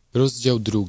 Rozdział 2.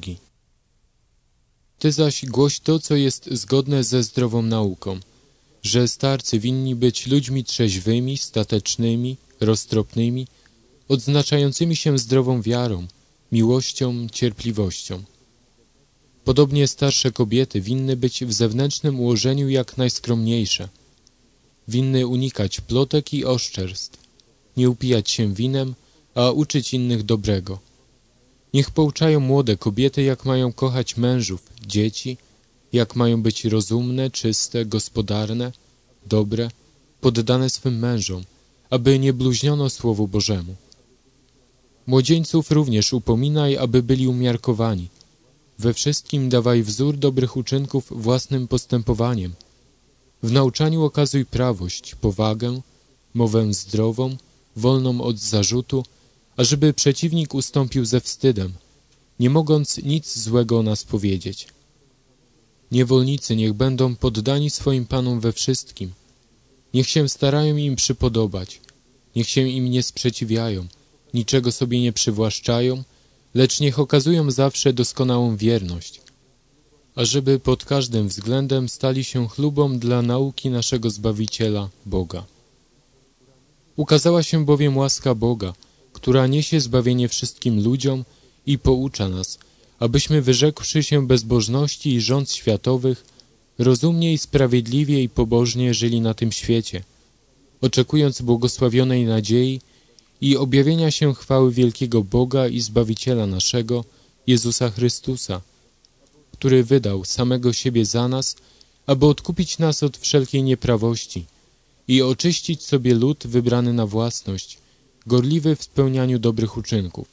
Ty zaś głoś to, co jest zgodne ze zdrową nauką, że starcy winni być ludźmi trzeźwymi, statecznymi, roztropnymi, odznaczającymi się zdrową wiarą, miłością, cierpliwością. Podobnie starsze kobiety winny być w zewnętrznym ułożeniu jak najskromniejsze. Winny unikać plotek i oszczerstw, nie upijać się winem, a uczyć innych dobrego. Niech pouczają młode kobiety, jak mają kochać mężów, dzieci, jak mają być rozumne, czyste, gospodarne, dobre, poddane swym mężom, aby nie bluźniono Słowu Bożemu. Młodzieńców również upominaj, aby byli umiarkowani. We wszystkim dawaj wzór dobrych uczynków własnym postępowaniem. W nauczaniu okazuj prawość, powagę, mowę zdrową, wolną od zarzutu, ażeby przeciwnik ustąpił ze wstydem, nie mogąc nic złego o nas powiedzieć. Niewolnicy niech będą poddani swoim panom we wszystkim. Niech się starają im przypodobać. Niech się im nie sprzeciwiają, niczego sobie nie przywłaszczają, lecz niech okazują zawsze doskonałą wierność, ażeby pod każdym względem stali się chlubą dla nauki naszego Zbawiciela, Boga. Ukazała się bowiem łaska Boga, która niesie zbawienie wszystkim ludziom i poucza nas, abyśmy wyrzekłszy się bezbożności i rząd światowych, rozumnie i sprawiedliwie i pobożnie żyli na tym świecie, oczekując błogosławionej nadziei i objawienia się chwały wielkiego Boga i Zbawiciela naszego, Jezusa Chrystusa, który wydał samego siebie za nas, aby odkupić nas od wszelkiej nieprawości i oczyścić sobie lud wybrany na własność, gorliwy w spełnianiu dobrych uczynków.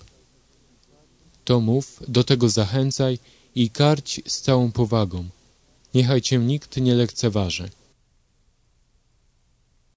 To mów, do tego zachęcaj i karć z całą powagą. Niechaj cię nikt nie lekceważy.